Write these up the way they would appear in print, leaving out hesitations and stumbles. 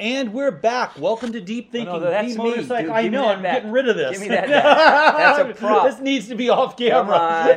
And we're back. Welcome to Deep Thinking. Oh, no, that's the me. motorcycle. Dude, I give me know. that I'm back. getting rid of this. Give me that back. That's a prop. This needs to be off camera.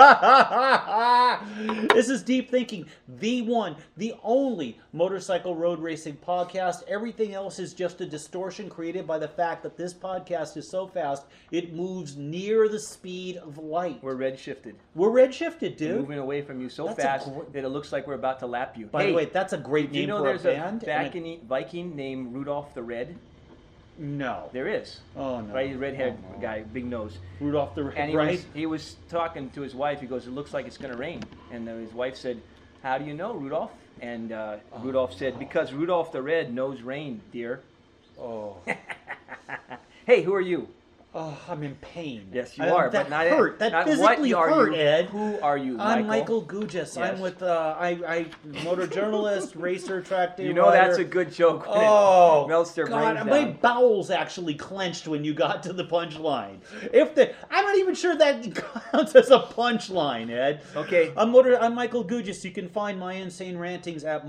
This is Deep Thinking, the one, the only motorcycle road racing podcast. Everything else is just a distortion created by the fact that this podcast is so fast it moves near the speed of light. We're redshifted. We're redshifted, dude. We're moving away from you so That's a fast gr- that it looks like we're about to lap you. By the way, that's a great do you name know for there's a band. a Viking named Rudolph the Red? No. There is. Oh, no. Right, red-haired Oh, no. guy, big nose. Rudolph the Red, And right? he was talking to his wife. He goes, "It looks like it's going to rain." And his wife said, "How do you know, Rudolph?" And Rudolph said, "Because Rudolph the Red knows rain, dear." Oh. Hey, who are you? Oh, I'm in pain. Yes, you are. That but not hurt. That not physically what are hurt, you. Ed. Who are you, Michael? I'm Michael Gugis. Yes. I'm with I motor journalist, racer, track day You know rider. that's a good joke. When Oh, it melts their God, brains my down. bowels actually clenched when you got to the punchline. I'm not even sure that counts as a punchline, Ed. Okay. I'm Michael Gugis. You can find my insane rantings at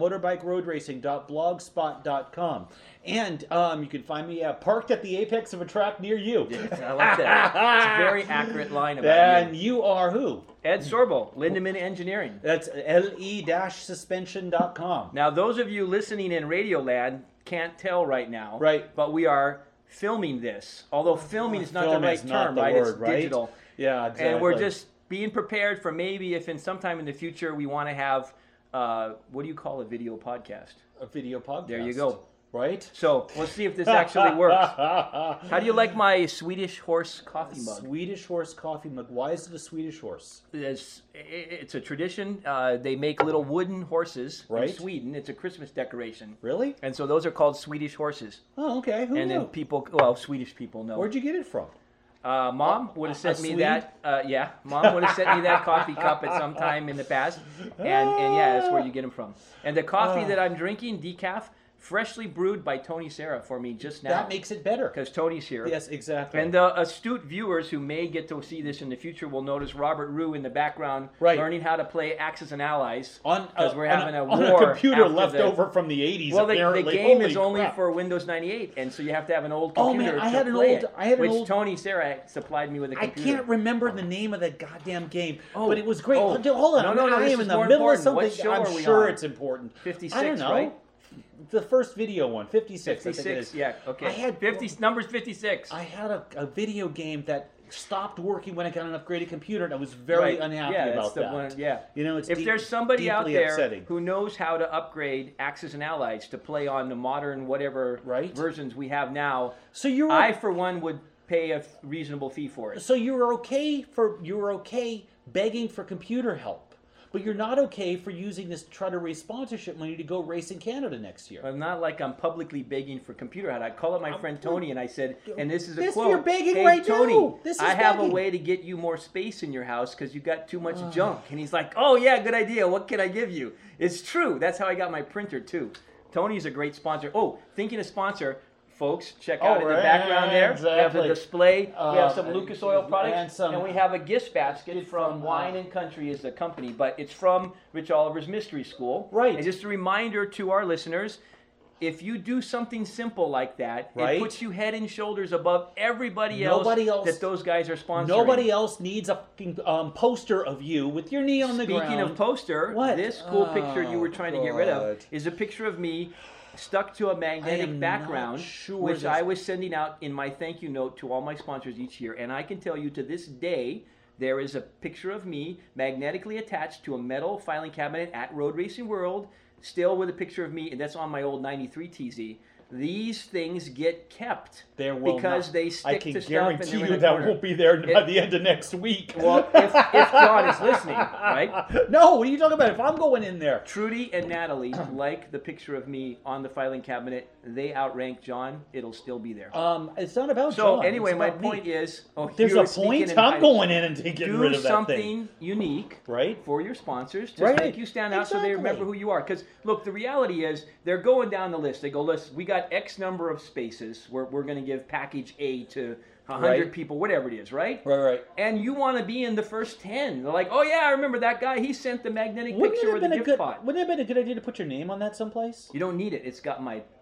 motorbikeroadracing.blogspot.com. And you can find me parked at the apex of a track near you. Yes, I like that. It's a very accurate line about And you. you are who? Ed Sorbo, Lindemann Engineering. That's le-suspension.com. Now, those of you listening in Radioland can't tell right now. Right. But we are filming this. Although filming is not Film the right is not term, the right? word, It's right? digital. Yeah, exactly. And we're just being prepared for maybe if in sometime in the future we want to have, what do you call a video podcast? a video podcast. There you go. Right? So we'll see if this actually works. How do you like my Swedish horse coffee mug? Swedish horse coffee mug. Why is it a Swedish horse? It's a tradition. They make little wooden horses Right. in Sweden. It's a Christmas decoration. Really? And so those are called Swedish horses. Oh, okay. Who And knew? then Swedish people know. Where'd you get it from? Mom would have sent a me Swede? that. Mom would have sent me that coffee cup at some time in the past. And yeah, that's where you get them from. And the coffee that I'm drinking, decaf, freshly brewed by Tony Serra for me just now. That makes it better. Because Tony's here. Yes, exactly. And the astute viewers who may get to see this in the future will notice Robert Rue in the background Right. learning how to play Axis and Allies. on because we're having a on war a computer after left the- over from the 80s. Well, the apparently. game Holy is only crap. for Windows 98, and so you have to have an old Oh, computer man, I to had an play old- it, I had an which old- Tony Serra supplied me with a I computer. can't remember the name of the goddamn game, Oh. but it was great. Oh. Hold on, No, I this am is in the more middle of important. What something. show I'm are we sure on? it's important. 56, I don't know. right? The first video one, 56. I think it 56, is. yeah, okay. I had 50, numbers 56. I had a video game that stopped working when I got an upgraded computer, and I was very Right. unhappy Yeah, about that's the that. one- yeah. You know, it's If there's somebody out deeply there upsetting. who knows how to upgrade Axis and Allies to play on the modern whatever Right. versions we have now, So you were I, for one, would pay a reasonable fee for it. So you were okay begging for computer help, but you're not okay for using this to try to raise sponsorship money to go race in Canada next year. I'm not like I'm publicly begging for computer help. I called up my friend Tony and I said, and this is a This quote. you're begging "Hey, right Tony, now. This is I have begging." a way to get you more space in your house because you got too much junk." And he's like, "Oh yeah, good idea. What can I give you?" It's true. That's how I got my printer too. Tony's a great sponsor. Oh, thinking of sponsor, folks, check out in the right, background there. We have the exactly. display. We have some Lucas Oil and products, some- and we have a gift basket from from, Wine and Country is the company, but it's from Rich Oliver's Mystery School. Right. And just a reminder to our listeners, if you do something simple like that, Right. it puts you head and shoulders above everybody Nobody else- that those guys are sponsoring. Nobody else needs a fucking poster of you with your knee on the ground. Speaking of poster, What? this cool picture you were Oh, trying to get rid of God. is a picture of me stuck to a I magnetic am background, not sure which that's- I was sending out in my thank you note to all my sponsors each year. And I can tell you to this day, there is a picture of me magnetically attached to a metal filing cabinet at Road Racing World, still with a picture of me, and that's on my old 93 TZ. These things get kept There will because not. they stick I can to stuff guarantee and they're in you a that corner. won't be there by It- the end of next week. Well, if John is listening, right? No, what are you talking about? If I'm going in there. Trudy and Natalie like the picture of me on the filing cabinet. They outrank John. It'll still be there. It's not about So John. anyway, It's my about me. point is, There's you're a sneaking point. and I'm hiding. going in and getting Do rid of that something thing. unique, Right. for your sponsors to Right. make you stand out, so they Exactly. remember who you are. Because look, the reality is they're going down the list. They go, listen, we got X number of spaces. We're going to give package A to 100 Right. people, whatever it is, right? Right. And you want to be in the first 10. They're like, oh yeah, I remember that guy. He sent the magnetic picture with the gift pot. Wouldn't it have been a good idea to put your name on that someplace? You don't need it. It's got my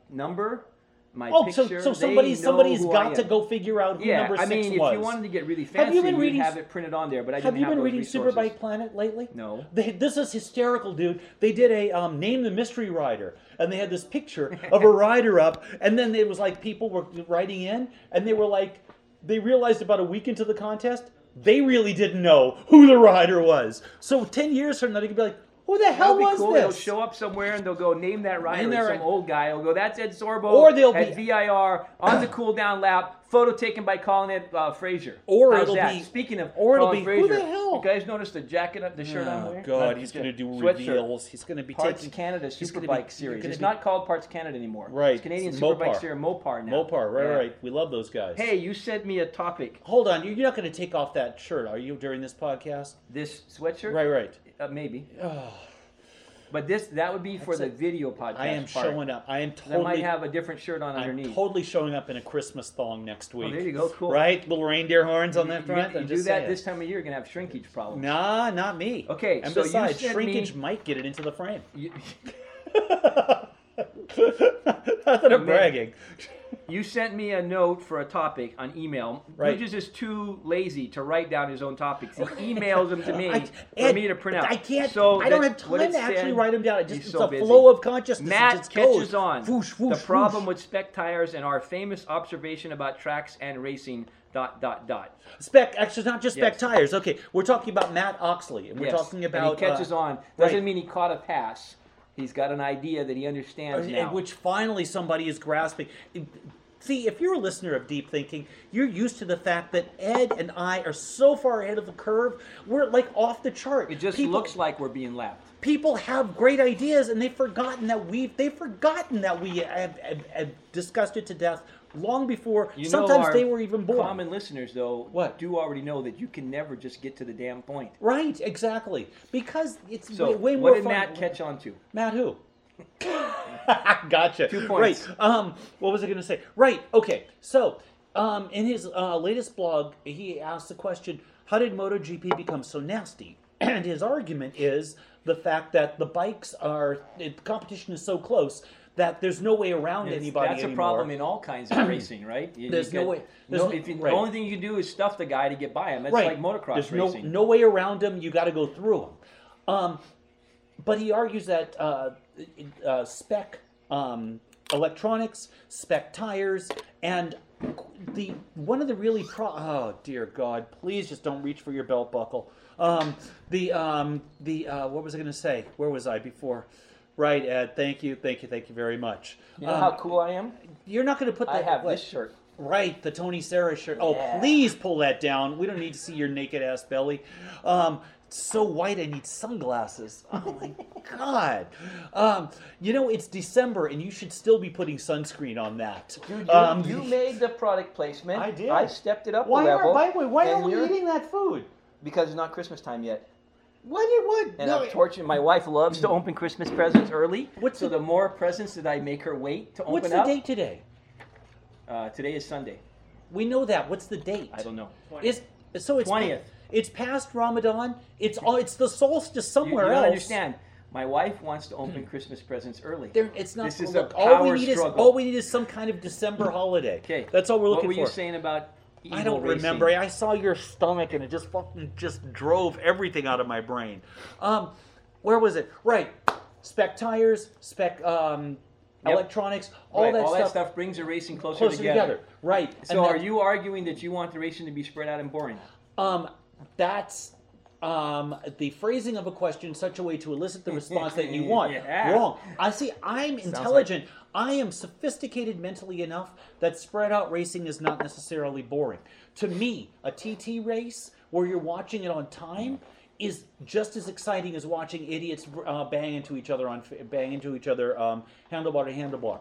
number, my Oh, picture. so they know somebody's who I got to am. go figure out who Yeah, number 6 I mean, was. if you wanted to get really Have fancy, you been you'd reading- have it printed on there, but I Have didn't you have been those reading resources. Superbike Planet lately? No. This is hysterical, dude. They did a Name the Mystery Rider, and they had this picture of a rider up, and then it was like people were writing in, and they were like, they realized about a week into the contest, they really didn't know who the rider was. So 10 years from now, they could be like, who the hell That'll be was cool. this? They'll show up somewhere and they'll go name that rider. Name that And some rider. old guy will go, that's Ed Sorbo Or they'll at be- VIR on the cool down lap. Photo taken by Colin Frazier. Or How's it'll that? be- Speaking of or it'll Colin be, Frazier, who the hell? you guys notice the jacket, the shirt I'm Oh wearing? God, he's going to do Sweatshirt. reveals. He's going to be Parts taking Canada he's gonna Superbike be- Series. gonna It's be- not called Parts Canada anymore. Right. It's Canadian It's Superbike Mopar. Series. Mopar now. Mopar, right, Yeah. right. We love those guys. Hey, you sent me a topic. Hold on, you're not going to take off that shirt, are you, during this podcast? This sweatshirt? Right, right. Maybe. Oh, But that would be for That's the video podcast. I am part. showing up. I am That might totally. have a different shirt on I'm underneath. totally showing up in a Christmas thong next week. there you go, cool. Right, little reindeer horns on You- that front. You, I'm do just that saying. this time of year, you're gonna have shrinkage problems. Nah, not me. Okay, and so you besides, sent shrinkage me- might get it into the frame. You, Not that I'm bragging. you sent me a note for a topic on email. Right. Bridges is too lazy to write down his own topics. He emails them to me for Ed, me to print out. I can't. So I don't that- have what time it to actually said- write them down. He's It's so a busy. flow of consciousness. Matt it just catches goes. on. Whoosh, The whoosh, problem whoosh. with spec tires and our famous observation about tracks and racing. ... Spec. Actually, it's not just spec Yes. tires. Okay, we're talking about Matt Oxley, and we're Yes. talking about. And he catches on. Doesn't right. mean he caught a pass. He's got an idea that he understands now. Which finally somebody is grasping. See, if you're a listener of Deep Thinking, you're used to the fact that Ed and I are so far ahead of the curve. We're like off the chart. It just looks like we're being lapped. People have great ideas, and they've forgotten that we have discussed it to death long before. You know, Sometimes our they were even born. Common listeners, though, What? do already know that you can never just get to the damn point. Right, exactly. Because it's So, way more what did fun. Matt catch on to? Matt who? Gotcha. 2 points. Right. What was I going to say? Right. Okay. So, in his latest blog, he asked the question, how did MotoGP become so nasty? And his argument is the fact that the bikes the competition is so close that there's no way around anybody That's anymore. a problem in all kinds of racing, right? There's no way. There's no- The right. only thing you can do is stuff the guy to get by him. That's Right. like motocross There's racing. no way around him. You got to go through him. But he argues that spec electronics, spec tires, and one of the really oh dear God, please just don't reach for your belt buckle. What was I going to say? Where was I before? Right, Ed. Thank you very much. You know how cool I am? You're not going to put that. I have what? this shirt. Right, the Tony Sarah shirt. Oh, Yeah. please pull that down. We don't need to see your naked ass belly. It's so white, I need sunglasses. Oh my God. It's December, and you should still be putting sunscreen on that. Dude, you made the product placement. I did. I stepped it up Why a level. by the way, why and are we you're- eating that food? Because it's not Christmas time yet. What? And No, I'm torturing. My wife loves to open Christmas presents early. What's so the- the more presents that I make her wait to open what's the up. date today? Today is Sunday. We know that. What's the date? I don't know. It's 20th. It's past Ramadan. It's the solstice You somewhere don't else. understand. My wife wants to open Christmas presents early. It's not. This is look, a all we power need struggle. all we need is some kind of December holiday. Okay. That's all we're looking What were for. you saying about evil I don't racing? remember. I saw your stomach and it just fucking just drove everything out of my brain. Where was it? Right. Spec tires, spec electronics, all that stuff brings the racing closer together. Right. So And are you arguing that you want the racing to be spread out and boring? that's the phrasing of a question in such a way to elicit the response that you want. Yeah. Wrong. I'm intelligent. I am sophisticated mentally enough that spread out racing is not necessarily boring. To me, a TT race where you're watching it on time is just as exciting as watching idiots bang into each other handlebar to handlebar.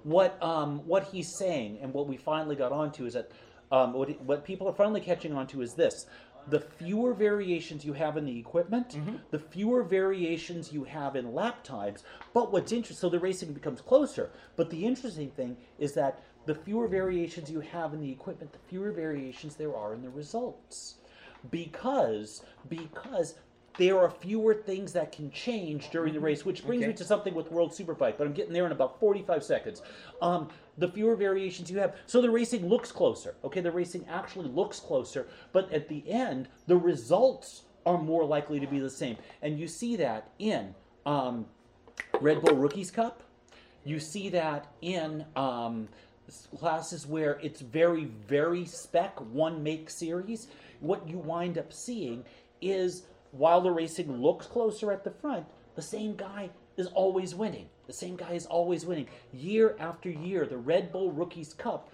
What he's saying and what we finally got onto is that what people are finally catching on to is this. The fewer variations you have in the equipment, the fewer variations you have in lap times. But what's interesting, so the racing becomes closer. But the interesting thing is that the fewer variations you have in the equipment, the fewer variations there are in the results. Because there are fewer things that can change during the race, which brings me to something with World Superbike, but I'm getting there in about 45 seconds. The fewer variations you have. So the racing looks closer. Okay, the racing actually looks closer, but at the end, the results are more likely to be the same. And you see that in Red Bull Rookies Cup. You see that in classes where it's very, very spec, one make series. What you wind up seeing is, while the racing looks closer at the front, the same guy is always winning. The same guy is always winning. Year after year, the Red Bull Rookies Cup,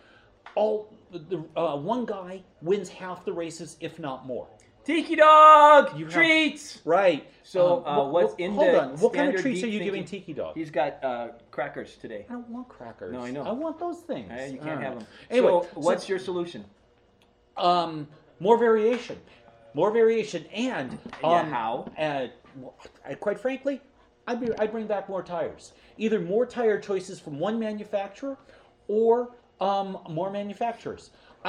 one guy wins half the races, if not more. Tiki Dog! Treats! Right. So, what's in the hold on. What kind of standard treats are you deep giving thinking? Tiki Dog? He's got crackers today. I don't want crackers. No, I know. I want those things. You can't have them. Anyway, so, what's your solution? More variation. More variation. And how? Quite frankly, I'd bring back more tires. Either more tire choices from one manufacturer or more manufacturers.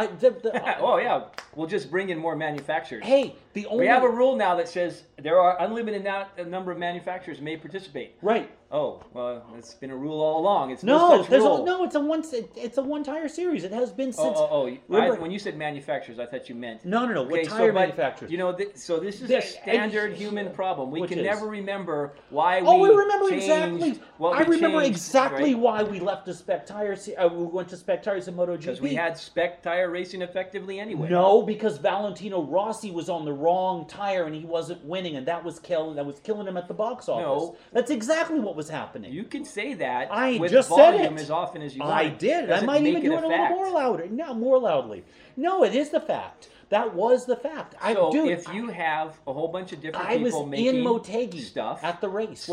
Oh yeah, we'll just bring in more manufacturers. Hey, we have a rule now that says there are unlimited number of manufacturers may participate. Right. Oh well, it's been a rule all along. It's no such rule. No, it's a one tire series. It has been since. When you said manufacturers, I thought you meant no. What tire manufacturers? You know, so this is a standard human problem. We can never remember why we. Oh, we remember exactly. I remember exactly why we left the spec tires. We went to spec tires in MotoGP because we had spec tire racing effectively anyway. No, because Valentino Rossi was on the wrong tire and he wasn't winning, and that was killing him at the box office. No, that's exactly what was happening. You can say that. I with just volume said it as often as you want. I did. I might even do it a little more louder. No, more loudly. No, it is the fact. That was the fact. If you have a whole bunch of different people making in Motegi stuff at the race,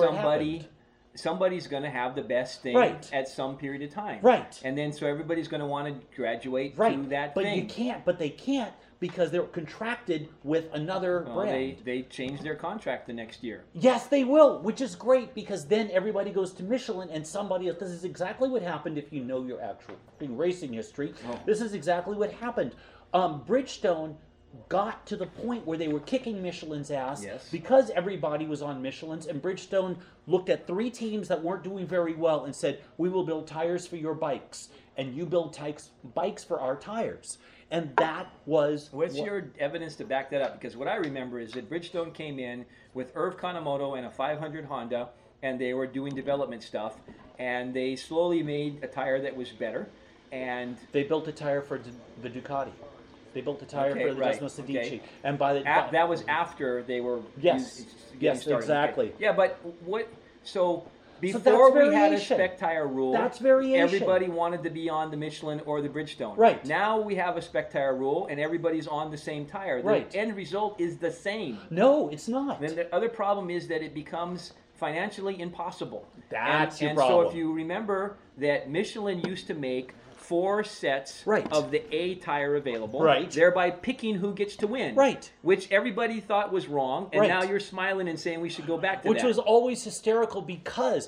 somebody's going to have the best thing at some period of time. Right. And then so everybody's going to want to graduate to that but thing. But they can't because they're contracted with another brand. They change their contract the next year. Yes, they will, which is great because then everybody goes to Michelin and somebody else. This is exactly what happened if you know your actual racing history. Oh. This is exactly what happened. Bridgestone got to the point where they were kicking Michelin's ass because everybody was on Michelin's, and Bridgestone looked at 3 teams that weren't doing very well and said, we will build tires for your bikes, and you build bikes for our tires. And that was... What's your evidence to back that up? Because what I remember is that Bridgestone came in with Irv Kanemoto and a 500 Honda, and they were doing development stuff, and they slowly made a tire that was better, and... They built a tire for the Ducati. They built a tire for the Desmo Sedici, and that was after they were yes, exactly. Okay. Yeah, but what? So before we had a spec tire rule, that's variation. Everybody wanted to be on the Michelin or the Bridgestone. Right. Now we have a spec tire rule, and everybody's on the same tire. The end result is the same. No, it's not. Then the other problem is that it becomes financially impossible. That's your problem. So if you remember that Michelin used to make 4 sets of the A tire available, thereby picking who gets to win, which everybody thought was wrong, and now you're smiling and saying we should go back to that. Which was always hysterical because,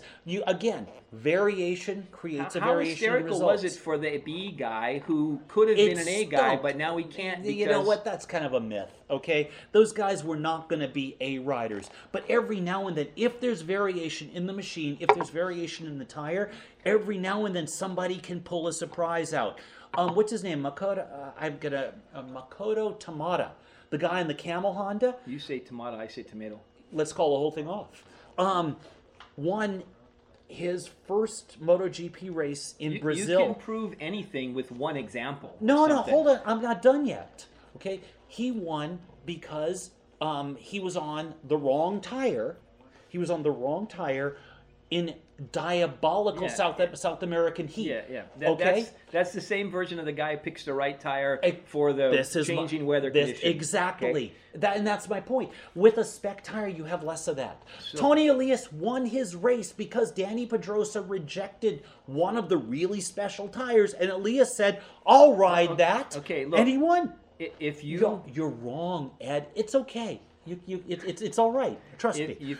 variation creates a variation in results. How hysterical was it for the B guy who could have been an A guy, but now he can't because... You know what? That's kind of a myth, okay? Those guys were not going to be A riders. But every now and then, if there's variation in the machine, if there's variation in the tire, every now and then somebody can pull a surprise out. What's his name? Makoto Tamada, the guy in the Camel Honda. You say Tamada, I say tomato. Let's call the whole thing off. Won his first MotoGP race in Brazil. You can prove anything with one example. No, hold on. I'm not done yet. Okay, he won because he was on the wrong tire. He was on the wrong tire in diabolical South American heat. That's the same version of the guy who picks the right tire for the changing weather conditions. Exactly. Okay. That's my point. With a spec tire, you have less of that. Tony Elias won his race because Danny Pedrosa rejected one of the really special tires, and Elias said, "I'll ride that." Okay, look, and he won. If you're wrong, Ed. It's okay. It's all right. Trust me.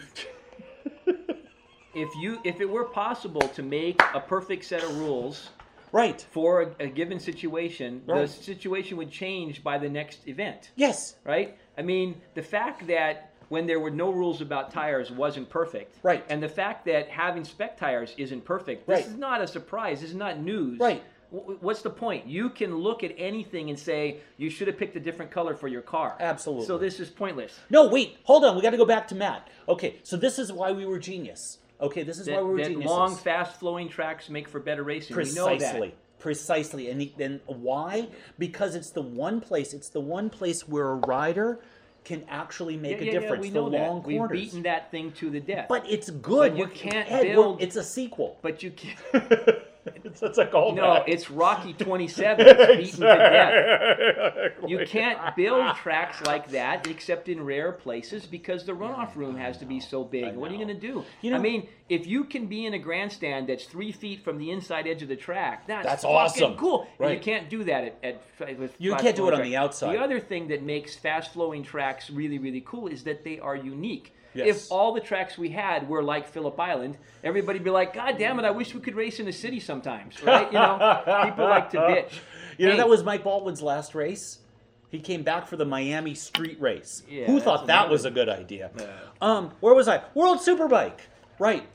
If it were possible to make a perfect set of rules for a given situation, the situation would change by the next event. Yes. Right? I mean, the fact that when there were no rules about tires wasn't perfect. Right. And the fact that having spec tires isn't perfect, this Right. is not a surprise. This is not news. Right. What's the point? You can look at anything and say you should have picked a different color for your car. Absolutely. So this is pointless. No, wait, hold on. We got to go back to Matt. Okay, so this is why we were genius. Okay, this is why we were That geniuses. long, fast-flowing tracks make for better racing. We know that. Precisely. And why? Because it's the one place. It's the one place where a rider can actually make a difference. we the know long that. We've corners. beaten that thing to the death. But it's good. But you can't Ed, build- it's a sequel. But you can't. It's a callback. No, it's Rocky 27. It's beaten to death. You can't build tracks like that except in rare places because the runoff room has to be so big. What are you going to do? You know- I mean, if you can be in a grandstand that's 3 feet from the inside edge of the track, that's fucking awesome. cool. And Right. you can't do that with You fast can't do it flowing on tracks. the outside. The other thing that makes fast-flowing tracks really, really cool is that they are unique. Yes. If all the tracks we had were like Phillip Island, everybody'd be like, God damn it, I wish we could race in the city sometimes, right? You know, people like to bitch. You know, Hey, that was Mike Baldwin's last race. He came back for the Miami street race. Yeah, Who that's thought that another- was a good idea? Where was I? World Superbike. Right.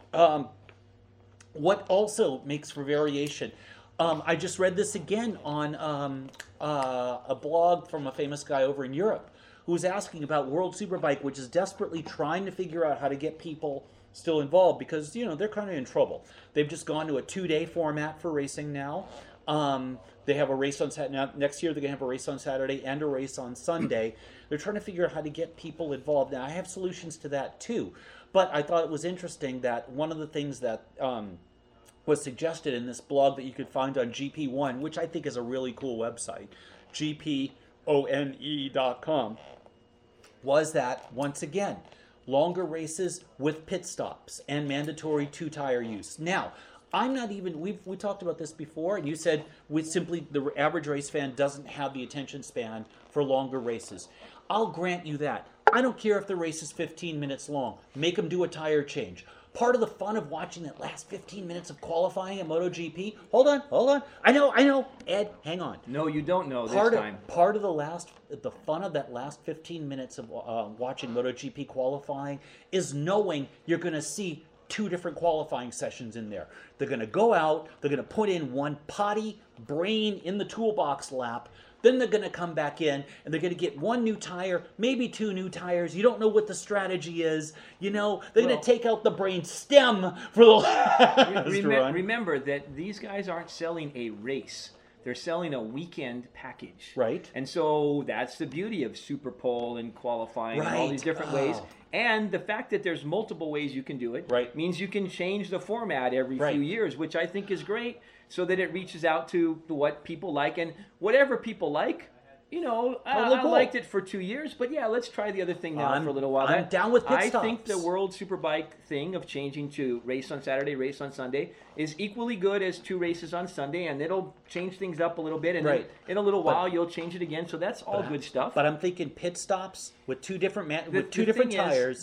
What also makes for variation? I just read this again on a blog from a famous guy over in Europe who was asking about World Superbike, which is desperately trying to figure out how to get people still involved because, you know, they're kind of in trouble. They've just gone to a 2-day format for racing now. They have a race on Saturday. Now, next year, they're going to have a race on Saturday and a race on Sunday. They're trying to figure out how to get people involved. Now, I have solutions to that, too. But I thought it was interesting that one of the things that was suggested in this blog that you could find on GP1, which I think is a really cool website, gpone.com, was that, once again, longer races with pit stops and mandatory 2-tire use. Now, I'm not even, we talked about this before, and you said the average race fan doesn't have the attention span for longer races. I'll grant you that. I don't care if the race is 15 minutes long. Make them do a tire change. Part of the fun of watching that last 15 minutes of qualifying at MotoGP. Hold on. I know. Ed, hang on. No, you don't know this time. Part of the fun of that last 15 minutes of watching MotoGP qualifying is knowing you're going to see 2 different qualifying sessions in there. They're going to go out, they're going to put in one potty brain in the toolbox lap, then they're going to come back in and they're going to get 1 new tire, maybe 2 new tires. You don't know what the strategy is. You know, they're going to take out the brain stem for the last run. Remember that these guys aren't selling a race. They're selling a weekend package. Right. And so that's the beauty of Super Pole and qualifying and all these different ways. And the fact that there's multiple ways you can do it means you can change the format every few years, which I think is great, so that it reaches out to what people like. And whatever people like, you know, I liked it for 2 years, but yeah, let's try the other thing now for a little while. I'm down with pit stops. I think the World Superbike thing of changing to race on Saturday, race on Sunday is equally good as 2 races on Sunday, and it'll change things up a little bit, and then in a little while you'll change it again. So that's all good stuff. But I'm thinking pit stops with 2 different tires.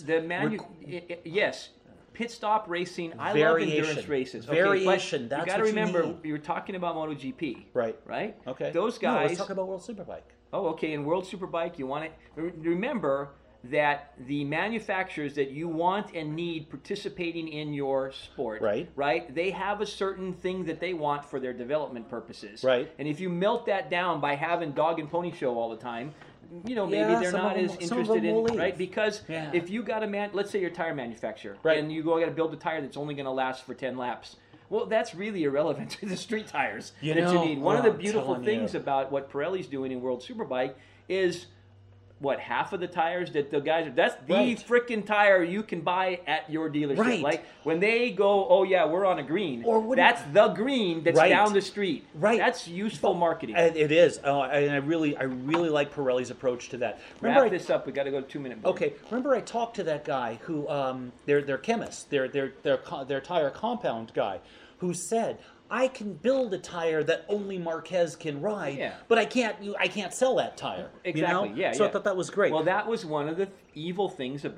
Yes. Pit stop racing. I Variation. love endurance races. Variation. Okay, That's you got to what you remember, need. you're talking about MotoGP. Right? Okay. Those No, guys. let's talk about World Superbike. Oh, okay. In World Superbike, you want to remember that the manufacturers that you want and need participating in your sport, right? They have a certain thing that they want for their development purposes, right? And if you melt that down by having dog and pony show all the time, you know, maybe they're not as interested in, right? Because if you got let's say you're a tire manufacturer, and you got to build a tire that's only going to last for 10 laps. Well, that's really irrelevant to the street tires that you need. One of the beautiful things about what Pirelli's doing in World Superbike is, half of the tires that the guys, that's the frickin' tire you can buy at your dealership. Like, when they go, oh yeah, we're on a green, that's the green that's down the street. That's useful marketing. It is. And I really like Pirelli's approach to that. Wrap this up. We got to go to 2-minute break. Okay. Remember I talked to that guy who, they're chemists, they're tire compound guy, who said, I can build a tire that only Marquez can ride, but I can't sell that tire. Exactly. You know? So I thought that was great. Well, that was one of the evil things about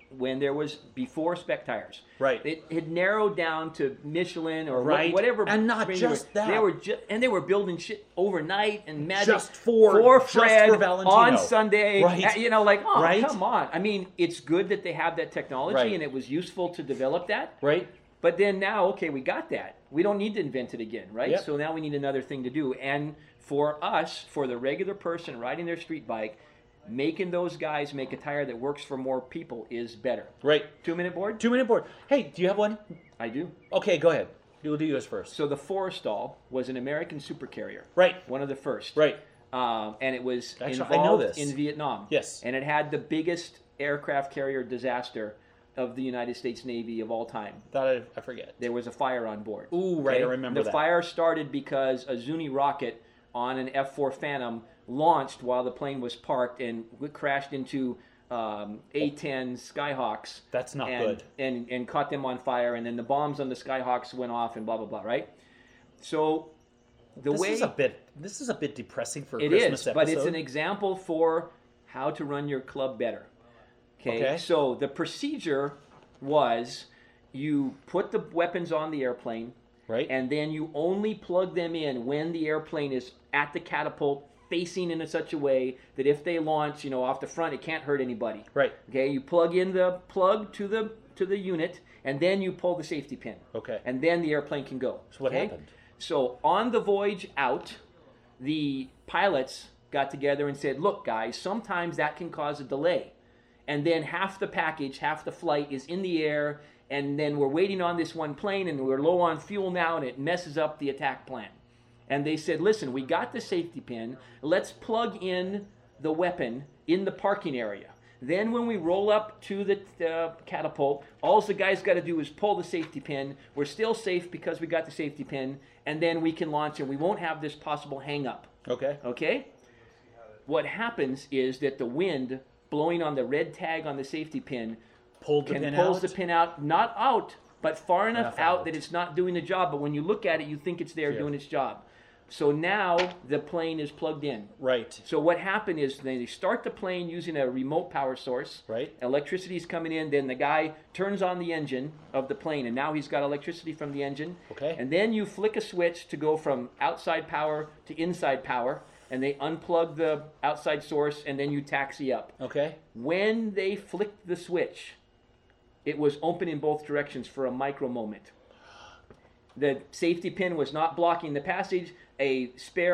when there was before spec tires. Right. It had narrowed down to Michelin or Right. whatever. And not brand just that. They were building shit overnight and magic Just for Fred Valentino. on Sunday. Right. You know, like, oh, Right. come on. I mean, it's good that they have that technology Right. and it was useful to develop that. Right? But then now, okay, we got that. We don't need to invent it again, right? Yep. So now we need another thing to do. And for us, for the regular person riding their street bike, making those guys make a tire that works for more people is better. Right. 2-minute board? 2-minute board. Hey, do you have one? I do. Okay, go ahead. You'll do yours first. So the Forrestal was an American supercarrier. Right. One of the first. Right. And it was Actually, I know involved this. in Vietnam. Yes. And it had the biggest aircraft carrier disaster of the United States Navy of all time. Thought I forget. There was a fire on board. Ooh, right, I remember the that. fire started because a Zuni rocket on an F-4 Phantom launched while the plane was parked and crashed into A-10 Skyhawks. That's not and, good. And caught them on fire, and then the bombs on the Skyhawks went off and blah, blah, blah, right? So This is a bit depressing for a it Christmas is, episode. but it's an example for how to run your club better. Okay. So the procedure was you put the weapons on the airplane, right? and then you only plug them in when the airplane is at the catapult facing in such a way that if they launch, off the front, it can't hurt anybody. Right. Okay. You plug in the plug to the unit, and then you pull the safety pin. Okay. And then the airplane can go. So what okay? happened? So on the voyage out, the pilots got together and said, look, guys, sometimes that can cause a delay. And then half the package, half the flight is in the air, and then we're waiting on this one plane, and we're low on fuel now, and it messes up the attack plan. And they said, listen, we got the safety pin. Let's plug in the weapon in the parking area. Then when we roll up to the catapult, all the guys got to do is pull the safety pin. We're still safe because we got the safety pin, and then we can launch, and we won't have this possible hang-up. Okay. Okay? What happens is that the wind blowing on the red tag on the safety pin Pulls the pin out, not out, but far enough out out that it's not doing the job. But when you look at it, you think it's there Yeah. doing its job. So now the plane is plugged in. Right. So what happened is they start the plane using a remote power source. Right. Electricity is coming in. Then the guy turns on the engine of the plane, and now he's got electricity from the engine. Okay. And then you flick a switch to go from outside power to inside power, and they unplug the outside source, and then you taxi up. Okay. When they flicked the switch, it was open in both directions for a micro moment. The safety pin was not blocking the passage. A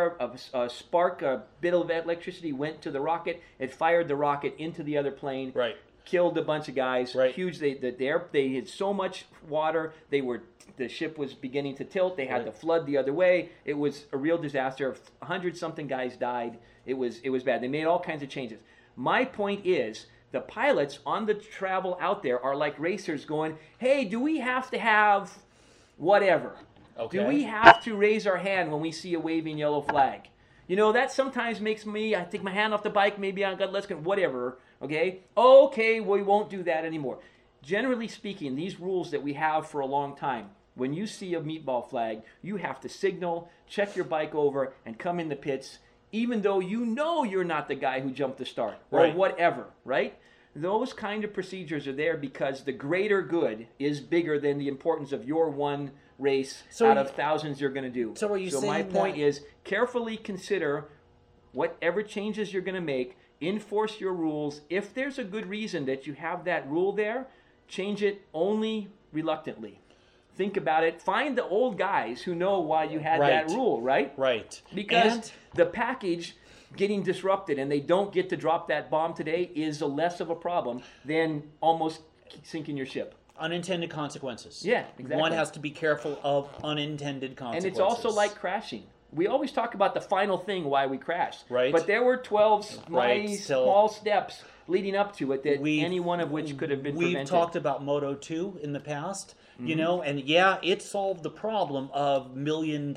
spark, a bit of electricity went to the rocket. It fired the rocket into the other plane. Right. Killed a bunch of guys. Right. Huge. They had so much water. The ship was beginning to tilt. They had to flood the other way. It was a real disaster. 100-something guys died. It was bad. They made all kinds of changes. My point is, the pilots on the travel out there are like racers going, hey, do we have to have whatever? Okay. Do we have to raise our hand when we see a waving yellow flag? That sometimes makes me, I take my hand off the bike, maybe I got, let's go, whatever, okay? Okay, we won't do that anymore. Generally speaking, these rules that we have for a long time, when you see a meatball flag, you have to signal, check your bike over, and come in the pits, even though you're not the guy who jumped the start, or Right. whatever, right? Those kind of procedures are there because the greater good is bigger than the importance of your one race out of thousands you're going to do. So are you saying my point that- is carefully consider whatever changes you're going to make, enforce your rules. If there's a good reason that you have that rule there, change it only reluctantly. Think about it. Find the old guys who know why you had that Right. rule, right? Right. Because And- the package getting disrupted and they don't get to drop that bomb today is less of a problem than almost sinking your ship. Unintended consequences. Yeah, exactly. One has to be careful of unintended consequences. And it's also like crashing. We always talk about the final thing why we crashed. Right. But there were 12 Right, nice still- small steps leading up to it that We've- any one of which could have been We've prevented. talked about Moto 2 in the past, Mm-hmm. and it solved the problem of $1 million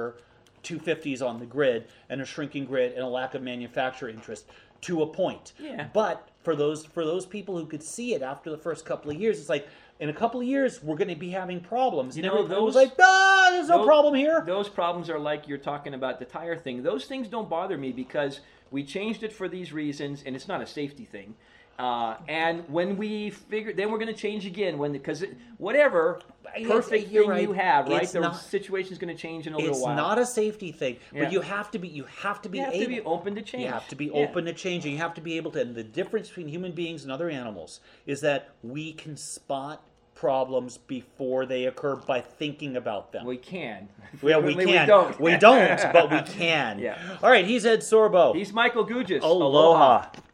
250s on the grid and a shrinking grid and a lack of manufacturer interest to a point. Yeah. But for those people who could see it after the first couple of years, it's like, in a couple of years, we're going to be having problems. You And know, everybody was those- like, there's no problem here. Those problems are like you're talking about the tire thing. Those things don't bother me because we changed it for these reasons, and it's not a safety thing. And when we figure, then we're going to change again. Because whatever perfect You're thing right. you have, right? It's The not- situation's going to change in a little It's while. not a safety thing, Yeah. but you have to be You have to be able. open to change. You have to be Yeah. open to changing. You have to be able to. And the difference between human beings and other animals is that we can spot problems before they occur by thinking about them. We can. Well, we Frequently can. We don't. But we can. Yeah. All right, he's Ed Sorbo. He's Michael Gugis. Aloha.